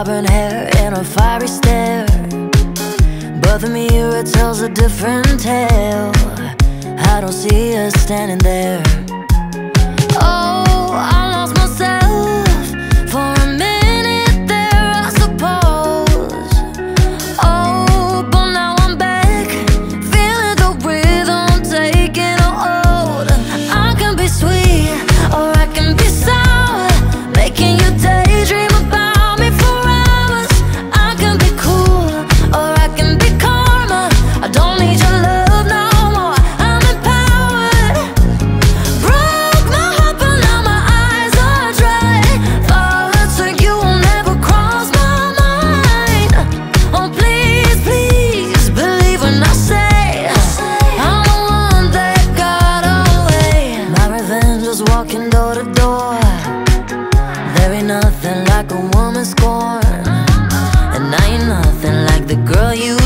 auburn hair and a fiery stare, but the mirror tells a different tale. I don't see her standing there. Oh, I lost myself for a minute there, I suppose. Oh, but now I'm back, feeling the rhythm taking a hold. I can be sweet or I can be sour, making you daydream about me for hours. I can be cool or I can be calmer. I don't need your love no more, I'm empowered. Broke my heart but now my eyes are dry. Thoughts of you will never cross my mind. Oh please, please believe when I say I'm the one that got away. My revenge was walking door to door. There ain't nothing like a woman scorned, and I ain't nothing like the girl you